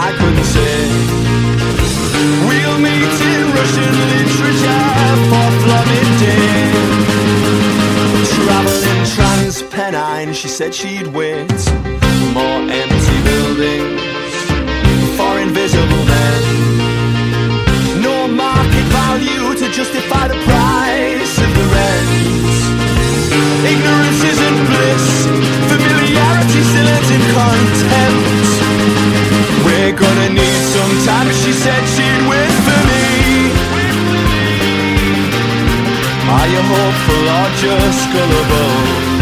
I couldn't say. We'll meet in Russian literature for flooded day. Travelling Transpennine, she said she'd wait. More empty buildings for invisible men. No market value to justify the price of the rent. Ignorance isn't bliss, familiarity still ends in contempt. We're gonna need some time, she said she'd wait for me. Are you hopeful or just gullible?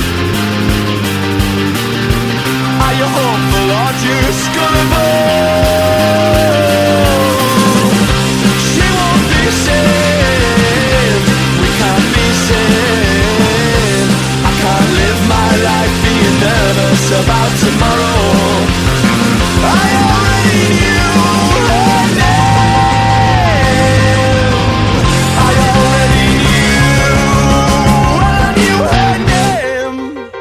Are you hopeful or just gullible? She won't be saved, we can't be saved. I can't live my life being nervous about tomorrow. I already knew her name. I already knew her name.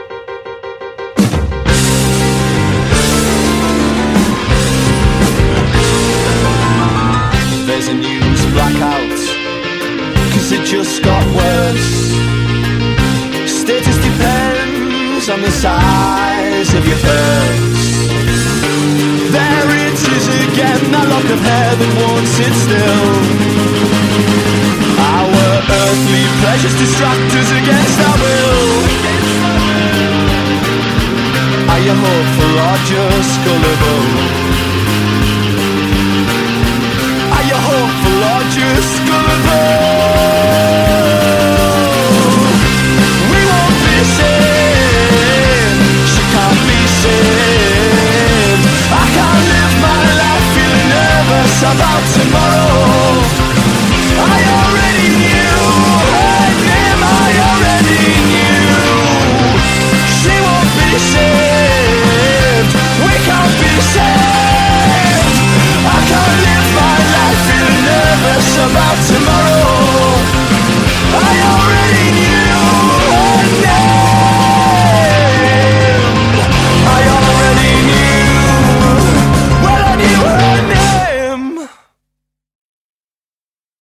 There's a news blackout, 'cause it just got worse. Status depends on the size of your purse. There it is again, that lock of hair that won't sit still. Our earthly pleasures distract us against our will. Are you hopeful or just gullible? Are you hopeful or just gullible?